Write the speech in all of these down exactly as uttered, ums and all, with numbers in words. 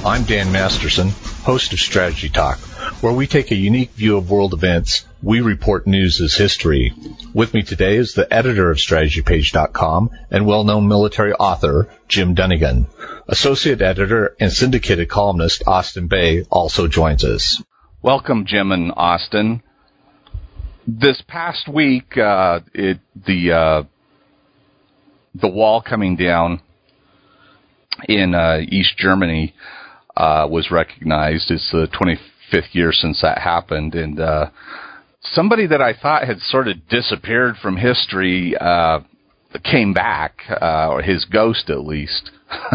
I'm Dan Masterson, host of Strategy Talk, where we take a unique view of world events. We report news as history. With me today is the editor of strategy page dot com and well-known military author, Jim Dunnigan. Associate editor and syndicated columnist Austin Bay also joins us. Welcome, Jim and Austin. This past week, uh, it, the uh, the wall coming down in uh, East Germany uh, was recognized. It's the twenty-fifth year since that happened, and uh, somebody that I thought had sort of disappeared from history uh, came back, uh, or his ghost at least.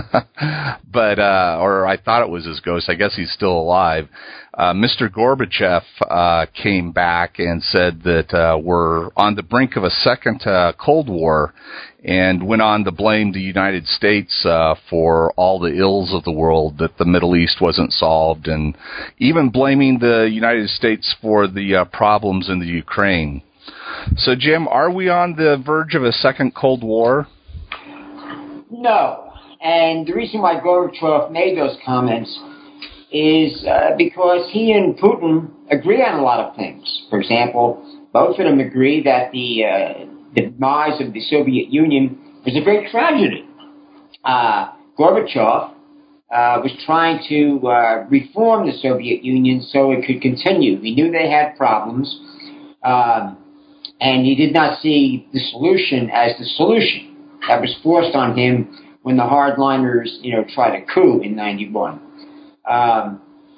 but uh, or I thought it was his ghost. I guess he's still alive. Uh, Mister Gorbachev uh, came back and said that uh, we're on the brink of a second uh, Cold War, and went on to blame the United States uh, for all the ills of the world, that the Middle East wasn't solved, and even blaming the United States for the uh, problems in the Ukraine. So, Jim, are we on the verge of a second Cold War? No. And the reason why Gorbachev made those comments is uh, because he and Putin agree on a lot of things. For example, both of them agree that the uh, demise of the Soviet Union was a great tragedy. Uh, Gorbachev uh, was trying to uh, reform the Soviet Union so it could continue. He knew they had problems, um, and he did not see the solution as the solution that was forced on him when the hardliners, you know, tried a coup in ninety-one. Um,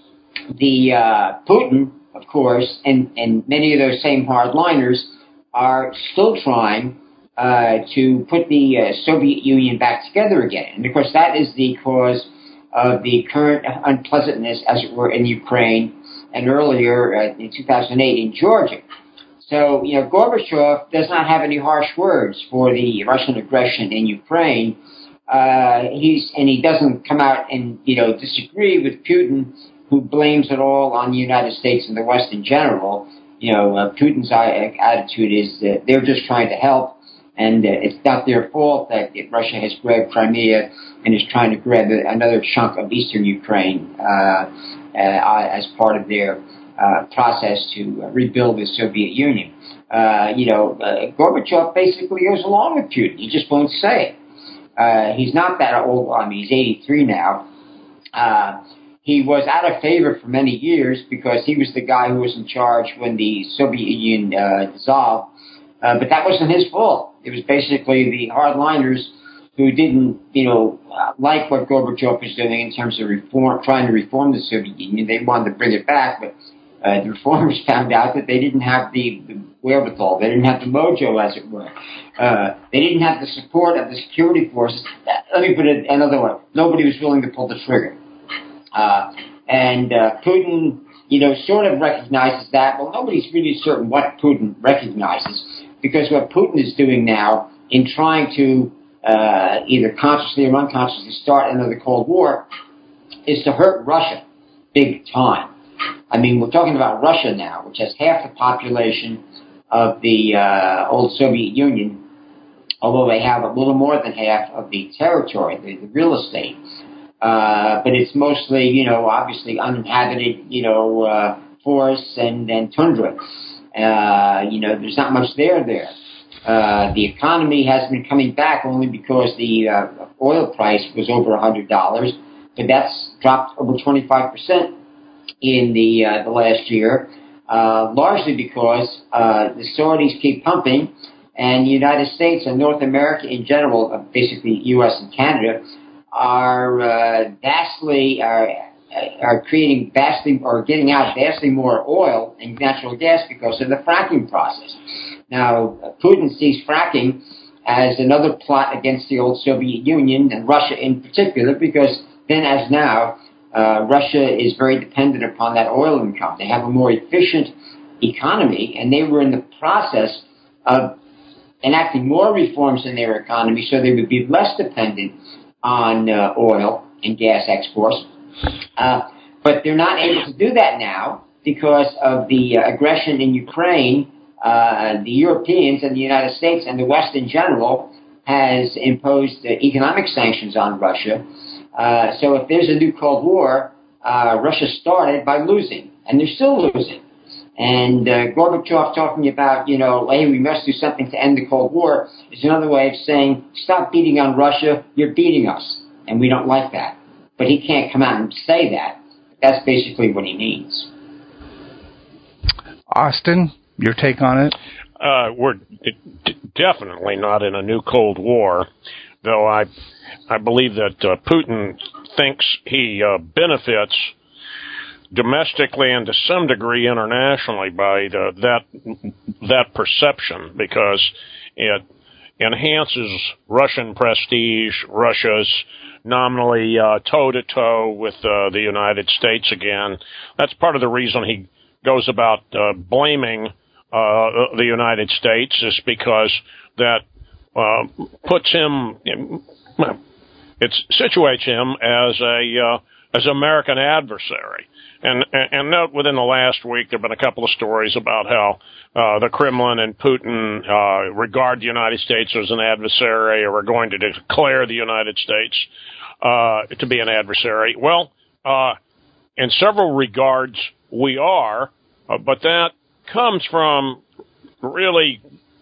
the uh, Putin, of course, and, and many of those same hardliners are still trying uh, to put the uh, Soviet Union back together again. And, of course, that is the cause of the current unpleasantness, as it were, in Ukraine and earlier uh, in two thousand eight in Georgia. So, you know, Gorbachev does not have any harsh words for the Russian aggression in Ukraine. Uh, he's, and he doesn't come out and, you know, disagree with Putin, who blames it all on the United States and the West in general. You know, uh, Putin's attitude is that they're just trying to help, and uh, it's not their fault that Russia has grabbed Crimea and is trying to grab another chunk of eastern Ukraine uh, uh, as part of their uh, process to rebuild the Soviet Union. Uh, you know, uh, Gorbachev basically goes along with Putin. He just won't say it. Uh, he's not that old. I mean, he's eighty-three now. Uh, he was out of favor for many years because he was the guy who was in charge when the Soviet Union uh, dissolved. Uh, but that wasn't his fault. It was basically the hardliners who didn't, you know, uh, like what Gorbachev was doing in terms of reform, trying to reform the Soviet Union. They wanted to bring it back, but uh, the reformers found out that they didn't have the, the wherewithal. They didn't have the mojo, as it were. Uh, they didn't have the support of the security forces. Let me put it another way. Nobody was willing to pull the trigger. Uh, and uh, Putin, you know, sort of recognizes that. Well, nobody's really certain what Putin recognizes, because what Putin is doing now in trying to uh, either consciously or unconsciously start another Cold War is to hurt Russia big time. I mean, we're talking about Russia now, which has half the population of the uh, old Soviet Union, although they have a little more than half of the territory, the, the real estate. Uh, but it's mostly, you know, obviously uninhabited, you know, uh, forests and, and tundra. Uh, you know, there's not much there there. Uh, the economy has been coming back only because the uh, oil price was over one hundred dollars, but that's dropped over twenty-five percent in the uh, the last year, uh, largely because uh, the Saudis keep pumping, and the United States and North America in general, uh, basically U S and Canada, are uh, vastly are are creating vastly or getting out vastly more oil and natural gas because of the fracking process. Now, Putin sees fracking as another plot against the old Soviet Union and Russia in particular, because then, as now, uh, Russia is very dependent upon that oil income. They have a more efficient economy, and they were in the process of enacting more reforms in their economy so they would be less dependent on uh, oil and gas exports. Uh, but they're not able to do that now because of the uh, aggression in Ukraine. Uh, the Europeans and the United States and the West in general has imposed uh, economic sanctions on Russia. Uh, so if there's a new Cold War, uh, Russia started by losing, and they're still losing. And uh, Gorbachev talking about, you know, hey, we must do something to end the Cold War is another way of saying, stop beating on Russia, you're beating us, and we don't like that. But he can't come out and say that. That's basically what he means. Austin, your take on it? Uh, we're d- definitely not in a new Cold War, though I I believe that uh, Putin thinks he uh, benefits domestically and to some degree internationally by the, that that perception, because it enhances Russian prestige, Russia's nominally uh, toe-to-toe with uh, the United States again. That's part of the reason he goes about uh, blaming uh, the United States, is because that uh, puts him, in, it situates him as a uh, as an American adversary. And, and note, within the last week, there have been a couple of stories about how uh, the Kremlin and Putin uh, regard the United States as an adversary, or are going to declare the United States uh, to be an adversary. Well, uh, in several regards, we are, uh, but that comes from really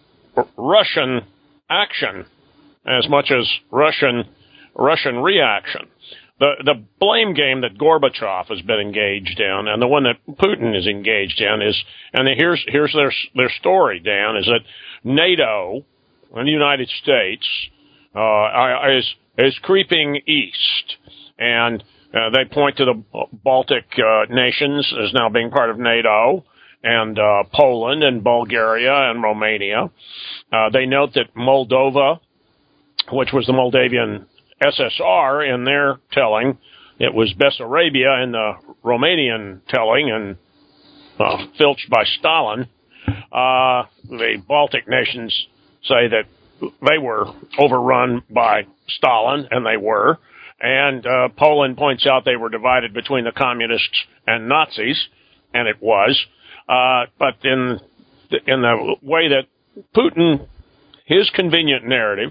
Russian action as much as Russian Russian reaction. The the blame game that Gorbachev has been engaged in, and the one that Putin is engaged in, is, and here's here's their their story, Dan, is that NATO and the United States uh, is is creeping east, and uh, they point to the Baltic uh, nations as now being part of NATO, and uh, Poland and Bulgaria and Romania. Uh, they note that Moldova, which was the Moldavian S S R in their telling, it was Bessarabia in the Romanian telling, and uh, filched by Stalin. Uh, the Baltic nations say that they were overrun by Stalin, and they were. And uh, Poland points out they were divided between the communists and Nazis, and it was. Uh, but in the, in the way that Putin, his convenient narrative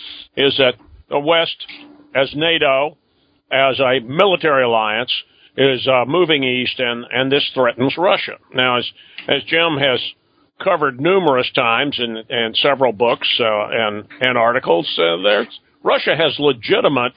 is that the West, as NATO, as a military alliance, is uh, moving east, and, and this threatens Russia. Now, as as Jim has covered numerous times in, in several books uh, and, and articles, uh, there's, Russia has legitimate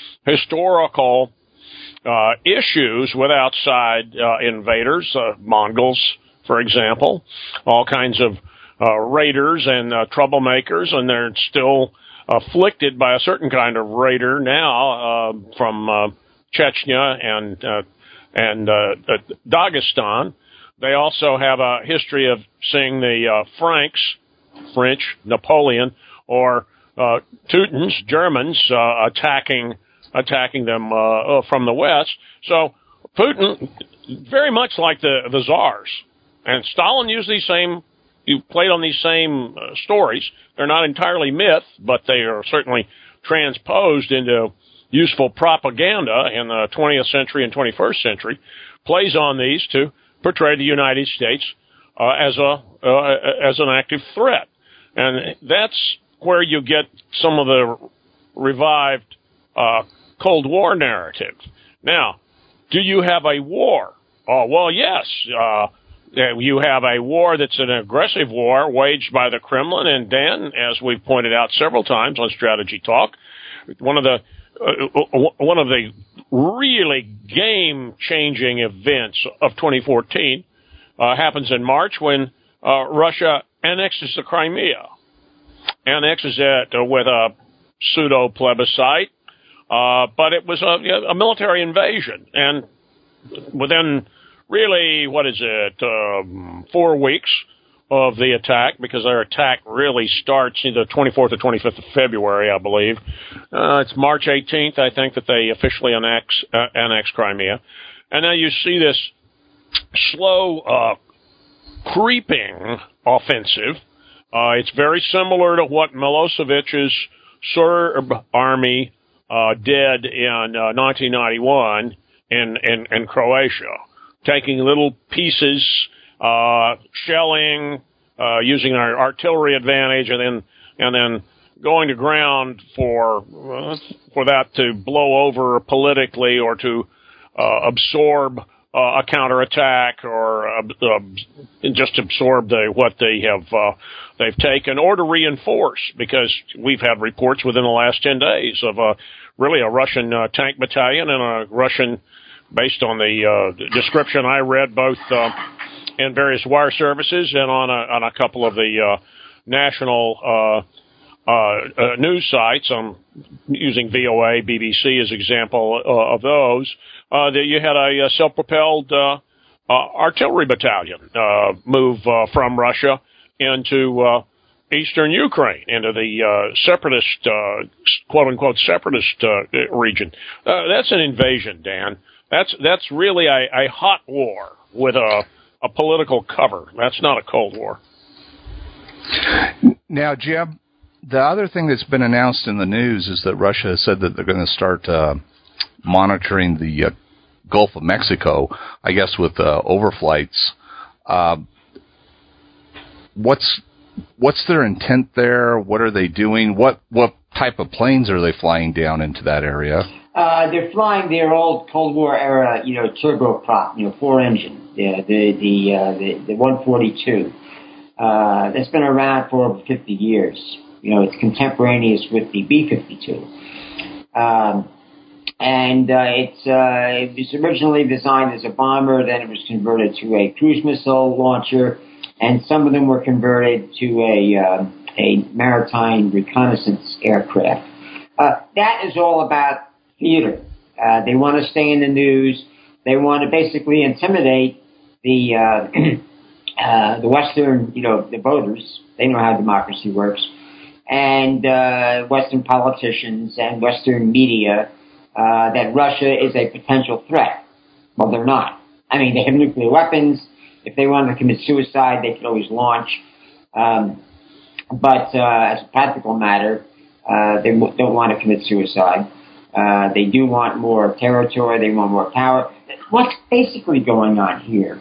historical uh, issues with outside uh, invaders, uh, Mongols, for example, all kinds of uh, raiders and uh, troublemakers, and they're still afflicted by a certain kind of raider now uh, from uh, Chechnya and uh, and uh, uh, Dagestan. They also have a history of seeing the uh, Franks, French, Napoleon, or uh, Teutons, Germans, uh, attacking attacking them uh, from the west. So Putin, very much like the the czars, and Stalin used these same. You played on these same uh, stories. They're not entirely myth, but they are certainly transposed into useful propaganda in the twentieth century and twenty-first century. Plays on these to portray the United States uh, as a uh, as an active threat, and that's where you get some of the revived uh, Cold War narrative. Now, do you have a war? Oh, well, yes. Uh, You have a war that's an aggressive war waged by the Kremlin, and Dan, as we've pointed out several times on Strategy Talk, one of the uh, one of the really game-changing events of twenty fourteen uh, happens in March when uh, Russia annexes the Crimea, annexes it uh, with a pseudo plebiscite, uh, but it was a, a military invasion, and within really, what is it, um, four weeks of the attack, because their attack really starts either twenty-fourth or twenty-fifth of February, I believe. Uh, it's March eighteenth, I think, that they officially annex, uh, annex Crimea. And now you see this slow, uh, creeping offensive. Uh, it's very similar to what Milosevic's Serb army uh, did in uh, nineteen ninety-one in, in, in Croatia. Taking little pieces, uh, shelling, uh, using our artillery advantage, and then and then going to ground for uh, for that to blow over politically or to uh, absorb uh, a counterattack or uh, uh, just absorb the, what they have uh, they've taken, or to reinforce, because we've had reports within the last ten days of a really a Russian uh, tank battalion and a Russian, based on the uh, description I read both uh, in various wire services and on a, on a couple of the uh, national uh, uh, uh, news sites. I'm using V O A, B B C as example uh, of those. Uh, that you had a, a self-propelled uh, uh, artillery battalion uh, move uh, from Russia into uh, eastern Ukraine, into the uh, separatist, uh, quote-unquote, separatist uh, region. Uh, that's an invasion, Dan. That's that's really a, a hot war with a, a political cover. That's not a Cold War. Now, Jim, the other thing that's been announced in the news is that Russia has said that they're going to start uh, monitoring the uh, Gulf of Mexico, I guess, with uh, overflights. Uh, what's what's their intent there? What are they doing? What what type of planes are they flying down into that area? Uh, they're flying their old Cold War era, you know, turboprop, you know, four engine, the the the uh, the, the one forty-two. Uh, that's been around for over fifty years. You know, it's contemporaneous with the B fifty-two. Um, and uh, it's uh, it was originally designed as a bomber, then it was converted to a cruise missile launcher, and some of them were converted to a uh, a maritime reconnaissance aircraft. Uh, that is all about theater. Uh, they want to stay in the news. They want to basically intimidate the uh, uh, the Western, you know, the voters. They know how democracy works, and uh, Western politicians and Western media uh, that Russia is a potential threat. Well, they're not. I mean, they have nuclear weapons. If they wanted to commit suicide, they could always launch. Um, but uh, as a practical matter, uh, they don't want to commit suicide. Uh, they do want more territory. They want more power. What's basically going on here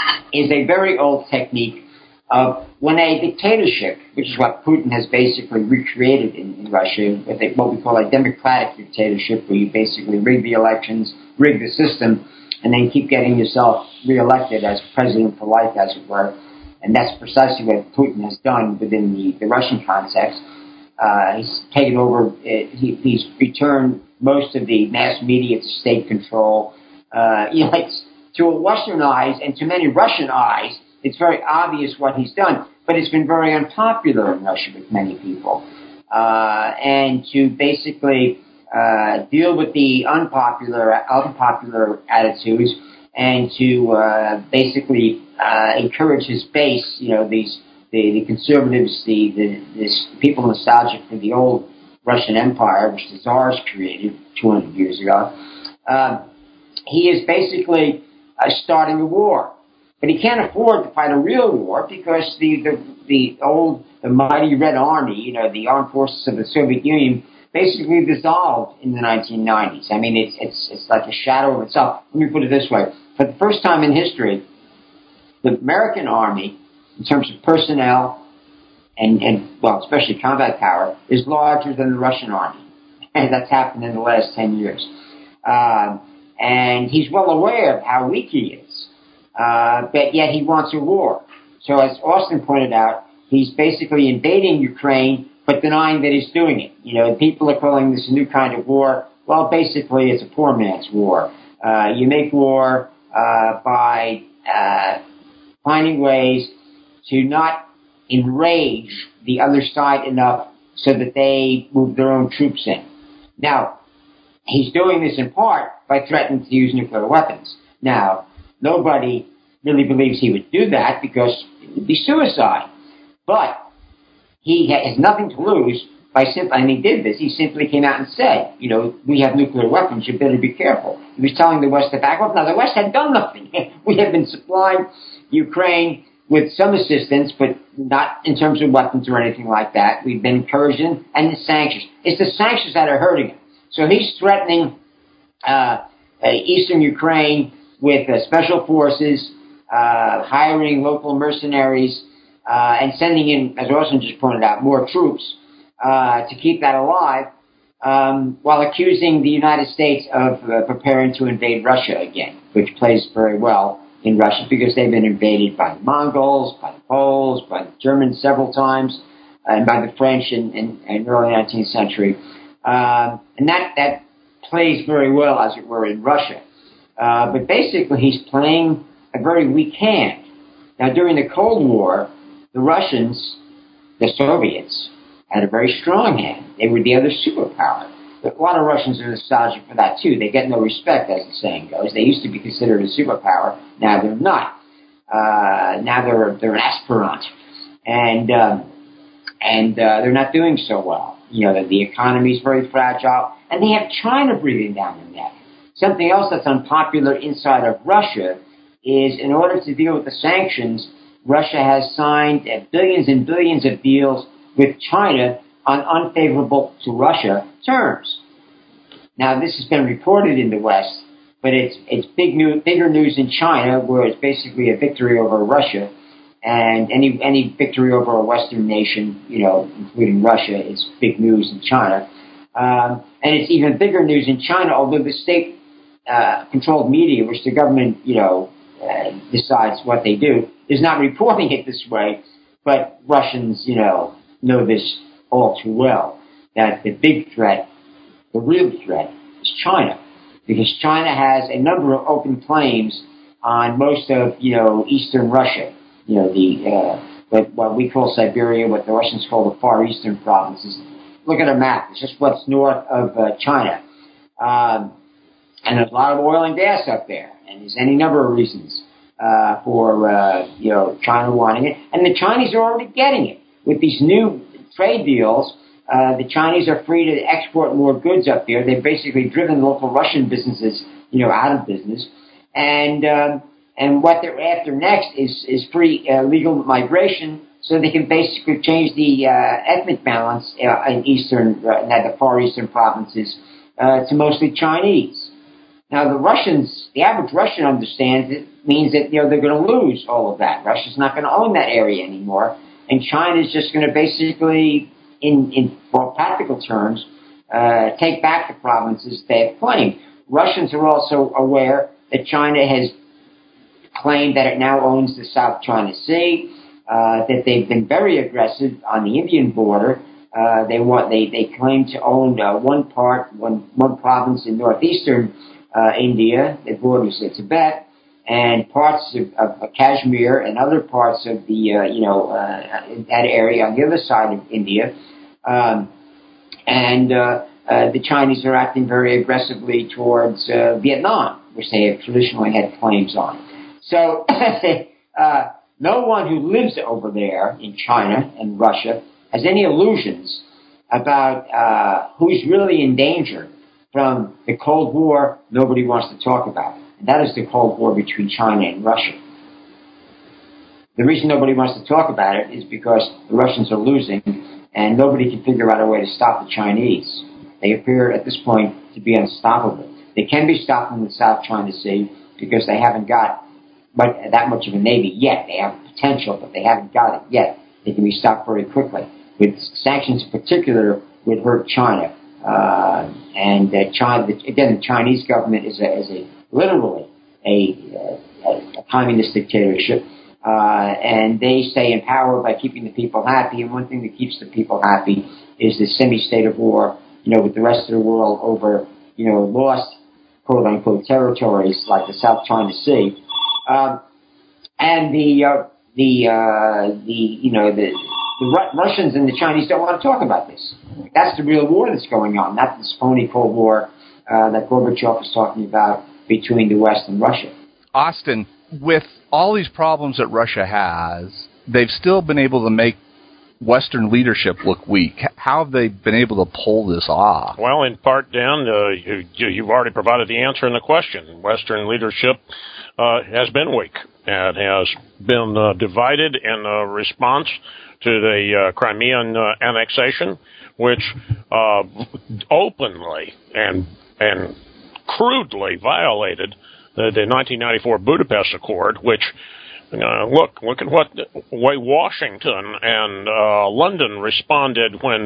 is a very old technique of when a dictatorship, which is what Putin has basically recreated in, in Russia, what, they, what we call a democratic dictatorship, where you basically rig the elections, rig the system, and then keep getting yourself reelected as president for life, as it were. And that's precisely what Putin has done within the, the Russian context. Uh, he's taken over, uh, he, he's returned most of the mass media to state control. Uh, you know, it's, to Western eyes and to many Russian eyes, it's very obvious what he's done, but it's been very unpopular in Russia with many people. Uh, and to basically uh, deal with the unpopular, unpopular attitudes and to uh, basically uh, encourage his base, you know, these the, the conservatives, the, the this people nostalgic for the old Russian Empire, which the Tsars created two hundred years ago. Uh, he is basically uh, starting a war. But he can't afford to fight a real war because the, the, the old, the mighty Red Army, you know, the armed forces of the Soviet Union, basically dissolved in the nineteen nineties. I mean, it's, it's, it's like a shadow of itself. Let me put it this way. For the first time in history, the American Army, in terms of personnel and, and well, especially combat power, is larger than the Russian Army. And that's happened in the last ten years. Uh, and he's well aware of how weak he is. Uh, but yet he wants a war. So as Austin pointed out, he's basically invading Ukraine, but denying that he's doing it. You know, people are calling this a new kind of war. Well, basically, it's a poor man's war. Uh, you make war uh, by uh, finding ways to not enrage the other side enough so that they move their own troops in. Now, he's doing this in part by threatening to use nuclear weapons. Now, nobody really believes he would do that because it would be suicide. But he has nothing to lose by simply, and he did this, he simply came out and said, you know, we have nuclear weapons, you better be careful. He was telling the West to back off. Now, the West had done nothing. We have been supplying Ukraine with some assistance, but not in terms of weapons or anything like that. We've been encouraging, and the sanctions. It's the sanctions that are hurting him. So he's threatening uh, uh, eastern Ukraine with uh, special forces, uh, hiring local mercenaries, uh, and sending in, as Austin just pointed out, more troops. uh, to keep that alive, um, while accusing the United States of uh, preparing to invade Russia again, which plays very well in Russia because they've been invaded by the Mongols, by the Poles, by the Germans several times, and by the French in, in, in the early nineteenth century. Um, and that, that plays very well, as it were, in Russia. Uh, but basically, he's playing a very weak hand. Now, during the Cold War, the Russians, the Soviets, had a very strong hand. They were the other superpower. But a lot of Russians are nostalgic for that, too. They get no respect, as the saying goes. They used to be considered a superpower. Now they're not. Uh, now they're, they're an aspirant. And, um, and uh, they're not doing so well. You know, the, the economy is very fragile. And they have China breathing down their neck. Something else that's unpopular inside of Russia is, in order to deal with the sanctions, Russia has signed uh, billions and billions of deals with China on unfavorable to Russia terms. Now, this has been reported in the West, but it's it's big new, bigger news in China, where it's basically a victory over Russia, and any any victory over a Western nation, you know, including Russia, is big news in China. Um, and it's even bigger news in China, although the state-controlled uh, media, which the government, you know, uh, decides what they do, is not reporting it this way. But Russians, you know, know this all too well, that the big threat, the real threat, is China. Because China has a number of open claims on most of, you know, eastern Russia. You know, the uh, what, what we call Siberia, what the Russians call the far eastern provinces. Look at a map. It's just what's north of uh, China. Um, and there's a lot of oil and gas up there. And there's any number of reasons uh, for, uh, you know, China wanting it. And the Chinese are already getting it. With these new trade deals, uh, the Chinese are free to export more goods up there. They've basically driven local Russian businesses, you know, out of business. And um, and what they're after next is, is free uh, legal migration, so they can basically change the uh, ethnic balance uh, in eastern, uh, the far eastern provinces uh, to mostly Chinese. Now, the Russians, the average Russian understands it means that, you know, they're going to lose all of that. Russia's not going to own that area anymore, and China's just going to basically, in in for practical terms, uh, take back the provinces they have claimed. Russians are also aware that China has claimed that it now owns the South China Sea. Uh, that they've been very aggressive on the Indian border. Uh, they want they they claim to own uh, one part, one one province in northeastern uh, India that borders uh, Tibet, and parts of, of, of Kashmir and other parts of the uh, you know uh, that area on the other side of India. Um, and uh, uh, the Chinese are acting very aggressively towards uh, Vietnam, which they have traditionally had claims on. So. uh, No one who lives over there in China and Russia has any illusions about uh, who's really in danger from the Cold War nobody wants to talk about. And that is the Cold War between China and Russia. The reason nobody wants to talk about it is because the Russians are losing and nobody can figure out a way to stop the Chinese. They appear at this point to be unstoppable. They can be stopped in the South China Sea because they haven't got But that much of a navy yet. They have potential, but they haven't got it yet. They can be stopped very quickly. With sanctions in particular would hurt China. Uh, and uh, China, again, the Chinese government is a, is a literally a, a, a communist dictatorship. Uh, and they stay in power by keeping the people happy. And one thing that keeps the people happy is the semi-state of war, you know, with the rest of the world over, you know, lost, quote-unquote, territories like the South China Sea. Um, and the uh, the uh, the you know the the Ru- Russians and the Chinese don't want to talk about this. That's the real war that's going on, not this phony Cold War uh, that Gorbachev was talking about between the West and Russia. Austin, with all these problems that Russia has, they've still been able to make Western leadership look weak. How have they been able to pull this off? Well, in part, Dan, uh, you, you've already provided the answer in the question. Western leadership uh, has been weak. It has been uh, divided in uh, response to the uh, Crimean uh, annexation, which uh, openly and and crudely violated the, the nineteen ninety-four Budapest Accord, which Uh, look, look at what way Washington and uh, London responded when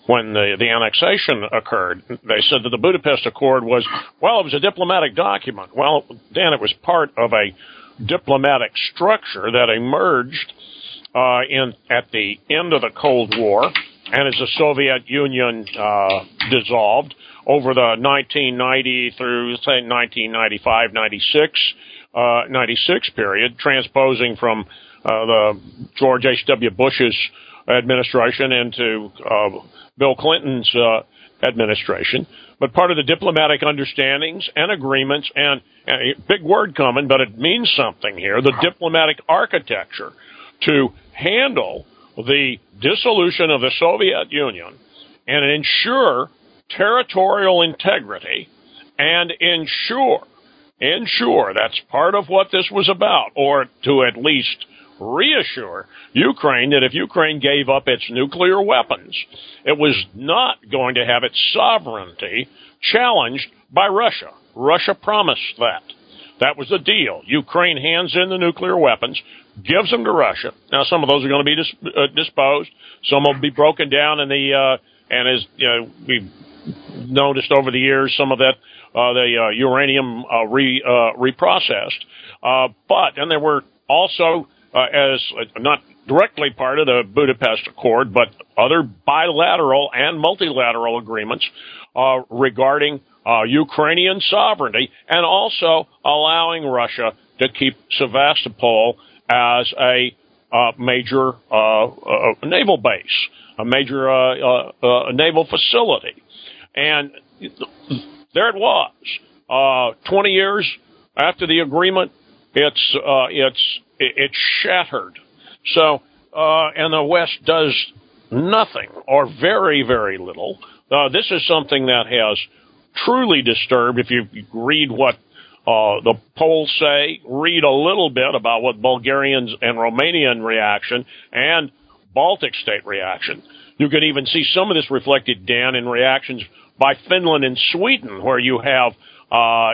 when the, the annexation occurred. They said that the Budapest Accord was, well, it was a diplomatic document. Well, Dan, it was part of a diplomatic structure that emerged uh, in at the end of the Cold War, and as the Soviet Union uh, dissolved over the nineteen ninety through, say, nineteen ninety-five, ninety-six, uh, ninety-six period, transposing from uh, the George H W. Bush's administration into uh, Bill Clinton's uh, administration. But part of the diplomatic understandings and agreements, and, and a big word coming, but it means something here, the diplomatic architecture to handle the dissolution of the Soviet Union and ensure territorial integrity and ensure, ensure, that's part of what this was about, or to at least reassure Ukraine that if Ukraine gave up its nuclear weapons, it was not going to have its sovereignty challenged by Russia. Russia promised that. That was the deal. Ukraine hands in the nuclear weapons, gives them to Russia. Now, some of those are going to be dis- uh, disposed. Some will be broken down in the, uh, and as you know, we've noticed over the years, some of that, uh, the uh, uranium uh, re, uh, reprocessed. Uh, but, and there were also Uh, as uh, not directly part of the Budapest Accord, but other bilateral and multilateral agreements uh, regarding uh, Ukrainian sovereignty, and also allowing Russia to keep Sevastopol as a uh, major uh, uh, naval base, a major uh, uh, uh, naval facility. And there it was. Uh, twenty years after the agreement, it's uh, it's It's shattered. So, uh, and the West does nothing or very, very little. Uh, this is something that has truly disturbed. If you read what uh, the polls say, read a little bit about what Bulgarians and Romanian reaction and Baltic state reaction. You can even see some of this reflected, Dan, in reactions by Finland and Sweden, where you have uh,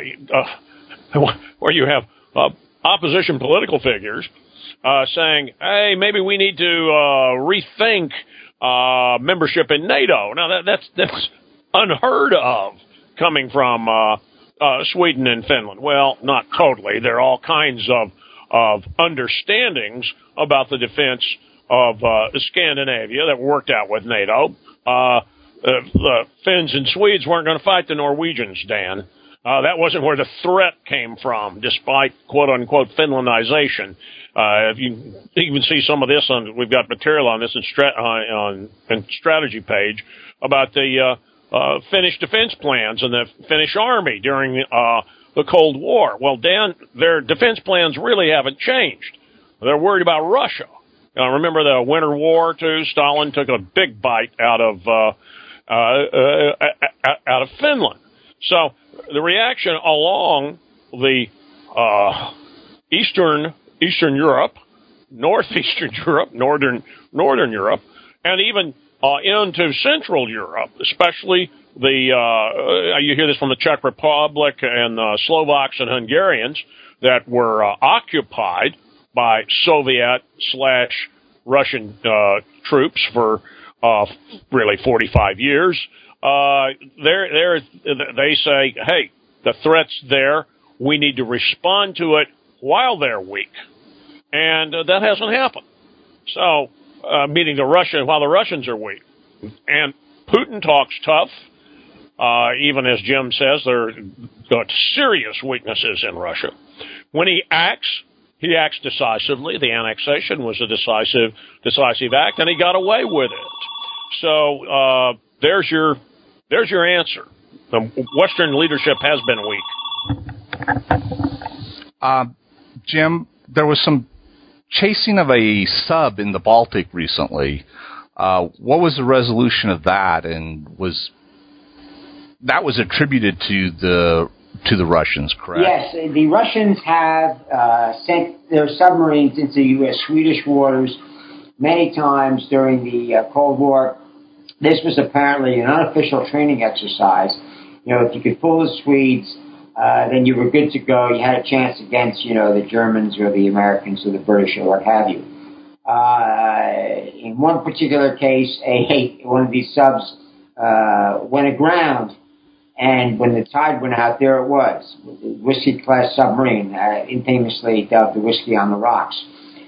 uh, where you have uh, opposition political figures uh, saying, hey, maybe we need to uh, rethink uh, membership in NATO. Now, that, that's, that's unheard of coming from uh, uh, Sweden and Finland. Well, not totally. There are all kinds of, of understandings about the defense of uh, Scandinavia that worked out with NATO. Uh, the Finns and Swedes weren't going to fight the Norwegians, Dan. Uh, that wasn't where the threat came from, despite quote-unquote Finlandization. Uh, if you even see some of this on, we've got material on this in, stra- uh, on, in strategy page about the uh, uh, Finnish defense plans and the Finnish army during uh, the Cold War. Well, Dan, their defense plans really haven't changed. They're worried about Russia. Uh, remember the Winter War, too? Stalin took a big bite out of uh, uh, uh, out of Finland. So the reaction along the uh, eastern Eastern Europe, northeastern Europe, northern Northern Europe, and even uh, into Central Europe, especially the uh, you hear this from the Czech Republic and uh, Slovaks and Hungarians that were uh, occupied by Soviet slash Russian uh, troops for uh, really forty-five years. Uh, they're, they're, they say, hey, the threat's there. We need to respond to it while they're weak. And uh, that hasn't happened. So, uh, meaning the Russian, while the Russians are weak. And Putin talks tough. Uh, even as Jim says, there are got serious weaknesses in Russia. When he acts, he acts decisively. The annexation was a decisive, decisive act, and he got away with it. So, uh, there's your, There's your answer. The Western leadership has been weak. Uh, Jim, there was some chasing of a sub in the Baltic recently. Uh, what was the resolution of that, and was that was attributed to the to the Russians, correct? Yes, the Russians have uh, sent their submarines into U S Swedish waters many times during the uh, Cold War. This was apparently an unofficial training exercise. You know, if you could fool the Swedes, uh, then you were good to go. You had a chance against, you know, the Germans or the Americans or the British or what have you. Uh, in one particular case, a one of these subs uh, went aground, and when the tide went out, there it was, the Whiskey-class submarine, uh, infamously dubbed the Whiskey on the Rocks.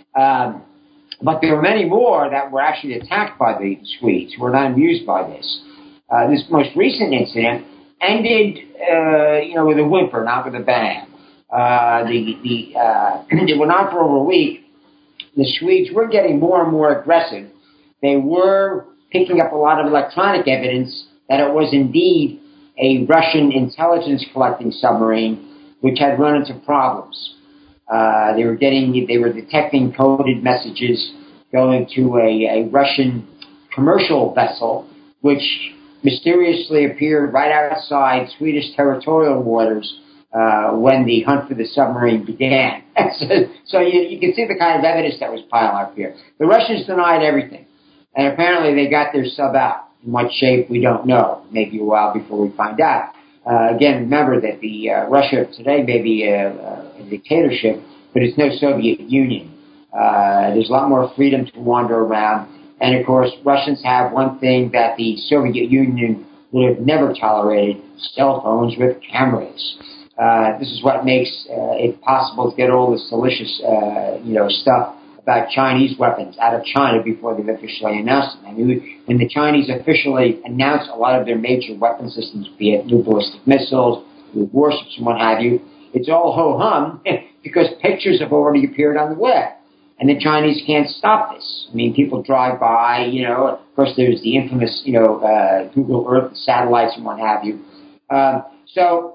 Um, but there were many more that were actually attacked by the Swedes, who were not amused by this. Uh, this most recent incident ended, uh, you know, with a whimper, not with a bang. Uh, the the uh, it went on for over a week. The Swedes were getting more and more aggressive. They were picking up a lot of electronic evidence that it was indeed a Russian intelligence collecting submarine which had run into problems. Uh, they were getting, they were detecting coded messages going to a, a Russian commercial vessel, which mysteriously appeared right outside Swedish territorial waters uh, when the hunt for the submarine began. so so you, you can see the kind of evidence that was piling up here. The Russians denied everything, and apparently they got their sub out. In what shape, we don't know. Maybe a while before we find out. Uh, again, remember that the uh, Russia of today may be a, a dictatorship, but it's no Soviet Union. Uh, there's a lot more freedom to wander around. And, of course, Russians have one thing that the Soviet Union would have never tolerated, cell phones with cameras. Uh, this is what makes uh, it possible to get all this salacious, uh, you know, stuff about Chinese weapons out of China before they've officially announced them. I mean, when the Chinese officially announced a lot of their major weapon systems, be it new ballistic missiles, new warships, and what have you, it's all ho-hum because pictures have already appeared on the web. And the Chinese can't stop this. I mean, people drive by, you know, of course there's the infamous, you know, uh, Google Earth satellites and what have you. Um, so,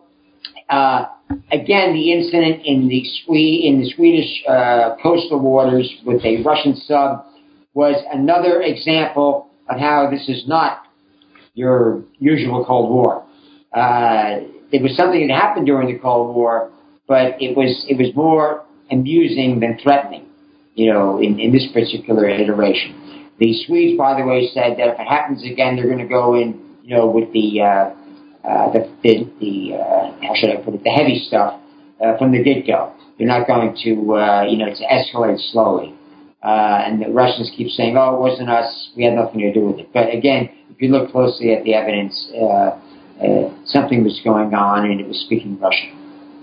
uh, again, the incident in the Swede, in the Swedish uh, coastal waters with a Russian sub was another example of how this is not your usual Cold War. Uh, it was something that happened during the Cold War, but it was it was more amusing than threatening, you know, in, in this particular iteration. The Swedes, by the way, said that if it happens again, they're going to go in, you know, with the uh, uh, the the, the uh, how should I put it, the heavy stuff uh, from the get-go. They're not going to, uh, you know, to escalate slowly. Uh, and the Russians keep saying, "Oh, it wasn't us. We had nothing to do with it." But again, if you look closely at the evidence, uh, uh, something was going on, and it was speaking Russian.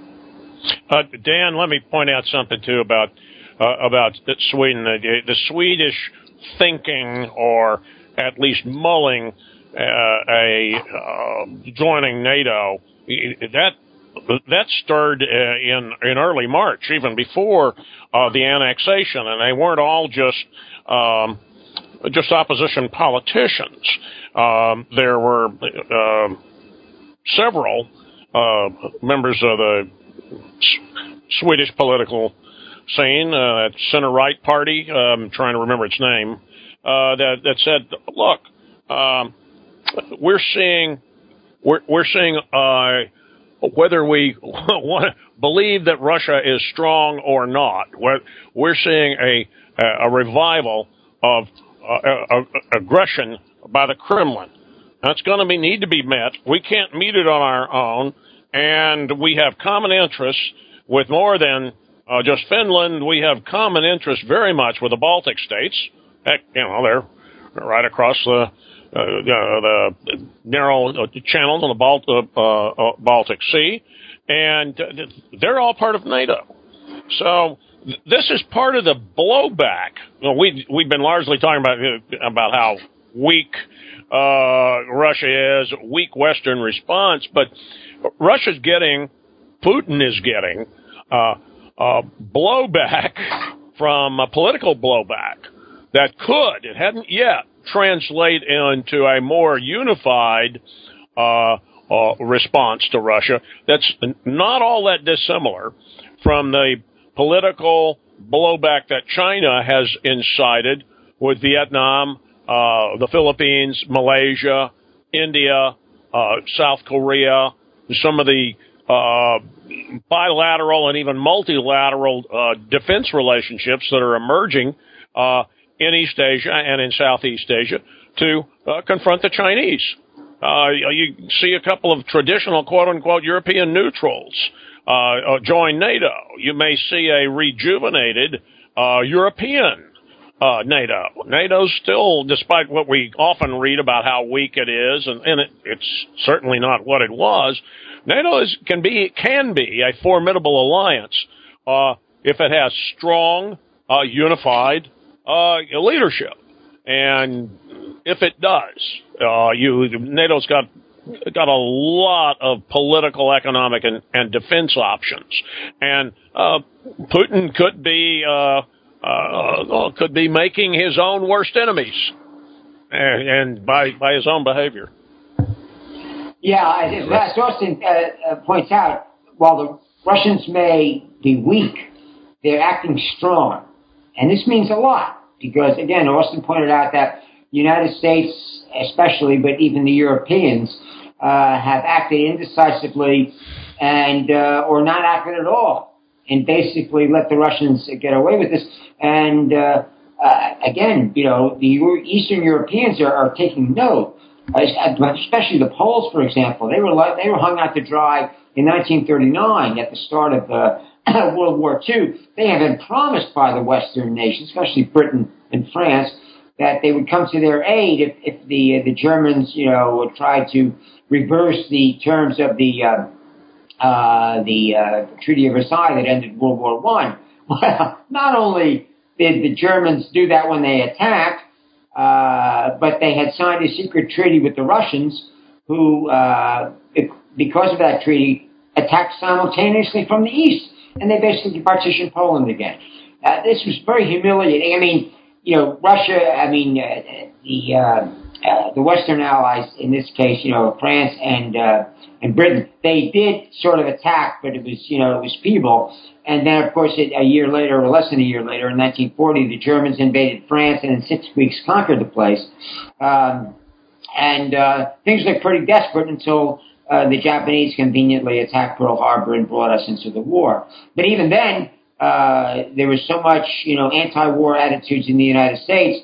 Uh, Dan, let me point out something too about uh, about Sweden. The, the Swedish thinking, or at least mulling uh, a uh, joining NATO, that that stirred uh, in in early March, even before uh, the annexation, and they weren't all just um, just opposition politicians. Um, there were uh, several uh, members of the Swedish political scene, uh, that center-right party, um, I'm trying to remember its name, uh, that, that said, look, um, we're seeing, we're, we're seeing, uh, whether we want to believe that Russia is strong or not, we're seeing a, a revival of uh, aggression by the Kremlin. That's going to be, need to be met. We can't meet it on our own. And we have common interests with more than uh, just Finland. We have common interests very much with the Baltic states. Heck, you know, they're right across the uh, the narrow channels on the Balt- uh, uh, Baltic Sea, and they're all part of NATO. So th- this is part of the blowback. You know, we we've been largely talking about about how weak uh, Russia is, weak Western response, but Russia's getting, Putin is getting, uh, uh, blowback from a political blowback that could, it hadn't yet, translate into a more unified uh, uh, response to Russia that's not all that dissimilar from the political blowback that China has incited with Vietnam, uh, the Philippines, Malaysia, India, uh, South Korea, some of the uh, bilateral and even multilateral uh, defense relationships that are emerging uh, in East Asia and in Southeast Asia to uh, confront the Chinese. Uh, you see a couple of traditional quote-unquote European neutrals uh, uh, join NATO. You may see a rejuvenated uh, European uh, NATO. NATO's still, despite what we often read about how weak it is, and, and it, it's certainly not what it was, NATO is, can be can be a formidable alliance uh, if it has strong, uh, unified uh, leadership. And if it does, uh, you NATO's got got a lot of political, economic, and, and defense options, and uh, Putin could be uh, uh, could be making his own worst enemies, and, and by by his own behavior. Yeah, as Austin uh, points out, while the Russians may be weak, they're acting strong, and this means a lot because, again, Austin pointed out that the United States, especially, but even the Europeans, uh, have acted indecisively and uh, or not acted at all, and basically let the Russians get away with this. And uh, uh, again, you know, the Eastern Europeans are, are taking note, especially the Poles, for example. They were they were hung out to dry in nineteen thirty-nine at the start of uh, World War Two. They had been promised by the Western nations, especially Britain and France, that they would come to their aid if, if the uh, the Germans, you know, tried to reverse the terms of the uh, uh, the uh, Treaty of Versailles that ended World War One. Well, not only did the Germans do that when they attacked, uh, but they had signed a secret treaty with the Russians, who, uh, because of that treaty, attacked simultaneously from the east, and they basically partitioned Poland again. Uh, this was very humiliating. I mean, you know, Russia, I mean, uh, the uh, uh, the Western allies, in this case, you know, France and uh, and Britain, they did sort of attack, but it was, you know, it was feeble. And then, of course, it, a year later, or less than a year later, in nineteen forty, the Germans invaded France and in six weeks conquered the place. Um, and uh, things looked pretty desperate until uh, the Japanese conveniently attacked Pearl Harbor and brought us into the war. But even then, Uh, there was so much, you know, anti-war attitudes in the United States.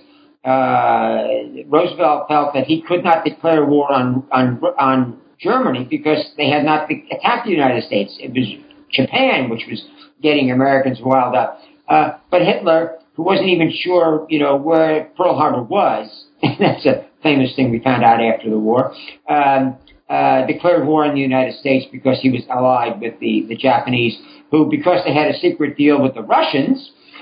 Uh, Roosevelt felt that he could not declare war on, on on Germany because they had not attacked the United States. It was Japan which was getting Americans riled up. Uh, but Hitler, who wasn't even sure, you know, where Pearl Harbor was, and that's a famous thing we found out after the war, um, uh, declared war on the United States because he was allied with the, the Japanese, who, because they had a secret deal with the Russians,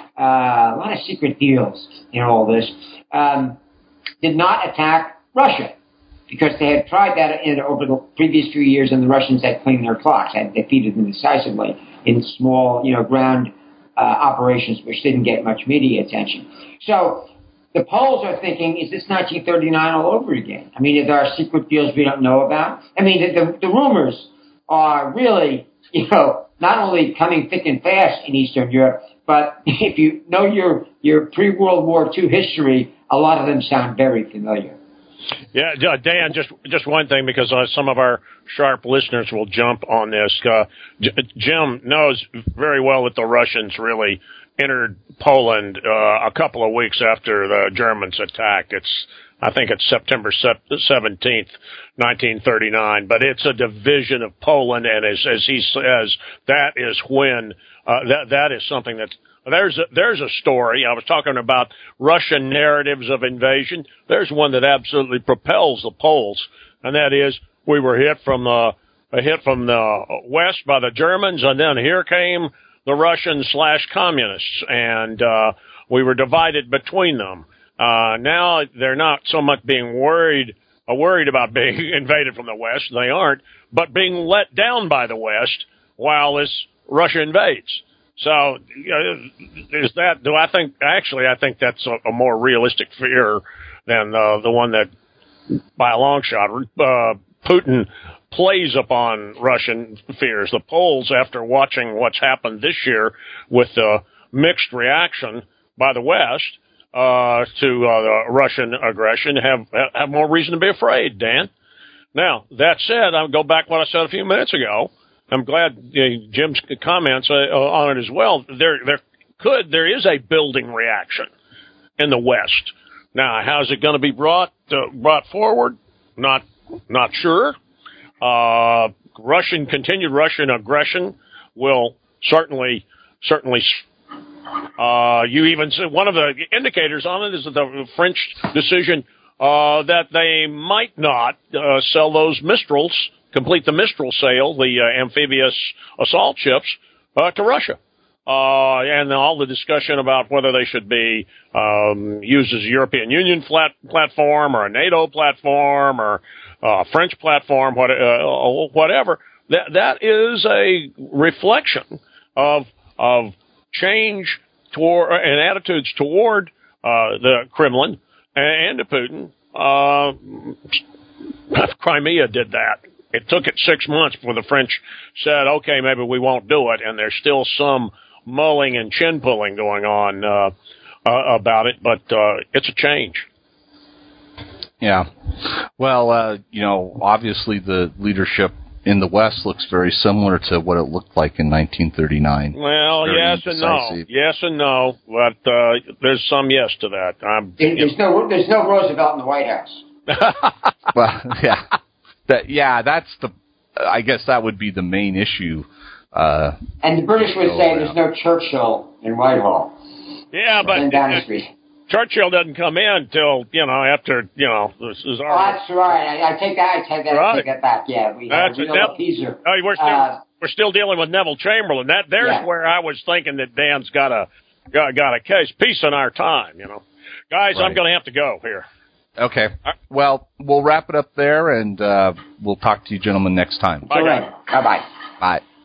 uh, a lot of secret deals in all this, um, did not attack Russia because they had tried that in, over the previous few years, and the Russians had cleaned their clocks, had defeated them decisively in small, you know, ground uh, operations, which didn't get much media attention. So the Poles are thinking, is this nineteen thirty-nine all over again? I mean, are there secret deals we don't know about? I mean, the, the, the rumors are really, you know, not only coming thick and fast in Eastern Europe, but if you know your your pre-World War Two history, a lot of them sound very familiar. Yeah, Dan, just just one thing, because uh, some of our sharp listeners will jump on this. Uh, J- Jim knows very well that the Russians really entered Poland uh, a couple of weeks after the Germans attacked. It's I think it's September seventeenth, nineteen thirty-nine, but it's a division of Poland, and as, as he says, that is when, uh, that, that is something that, there's a, there's a story. I was talking about Russian narratives of invasion. There's one that absolutely propels the Poles, and that is, we were hit from, uh, a hit from the west by the Germans, and then here came the Russians slash communists, and, uh, we were divided between them. Uh, now they're not so much being worried, uh, worried about being invaded from the West. They aren't, but being let down by the West while this Russia invades. So, you know, is that, do I think, actually, I think that's a, a more realistic fear than uh, the one that, by a long shot, uh, Putin plays upon Russian fears. The Poles, after watching what's happened this year with the mixed reaction by the West, Uh, to uh, the Russian aggression, have have more reason to be afraid, Dan. Now, that said, I'll go back to what I said a few minutes ago. I'm glad uh, Jim's comments uh, on it as well. There, there could, there is a building reaction in the West. Now, how's it going to be brought uh, brought forward? Not, not sure. Uh, Russian continued Russian aggression will certainly, certainly Uh, you even said one of the indicators on it is that the French decision uh, that they might not uh, sell those Mistrals, complete the Mistral sale, the uh, amphibious assault ships, uh, to Russia. Uh, and all the discussion about whether they should be um, used as a European Union flat platform or a NATO platform or a French platform, what, uh, whatever. That that is a reflection of of change toward and attitudes toward uh, the Kremlin and to Putin. Uh, Crimea did that. It took it six months before the French said, "Okay, maybe we won't do it," and there's still some mulling and chin pulling going on uh, uh, about it, but uh, it's a change. Yeah. Well, uh, you know, obviously the leadership in the West looks very similar to what it looked like in nineteen thirty-nine. Well, very yes and no. Yes and no, but uh, there's some yes to that. I'm, there, there's no there's no Roosevelt in the White House. Well, yeah. That, yeah, that's the, I guess that would be the main issue. Uh, and the British would say around. There's no Churchill in Whitehall. Yeah, but it, Churchill doesn't come in till, you know, after, you know, this is our... Oh, that's right. I, I take that, I take that, right. I take that back. Yeah, we have a real appeaser. Oh, we're still, uh, we're still dealing with Neville Chamberlain. That There's yeah. where I was thinking that Dan's got a, got, got a case. Peace in our time, you know. Guys, right. I'm going to have to go here. Okay. Well, we'll wrap it up there, and uh, we'll talk to you gentlemen next time. Bye. Right. Bye-bye. Bye.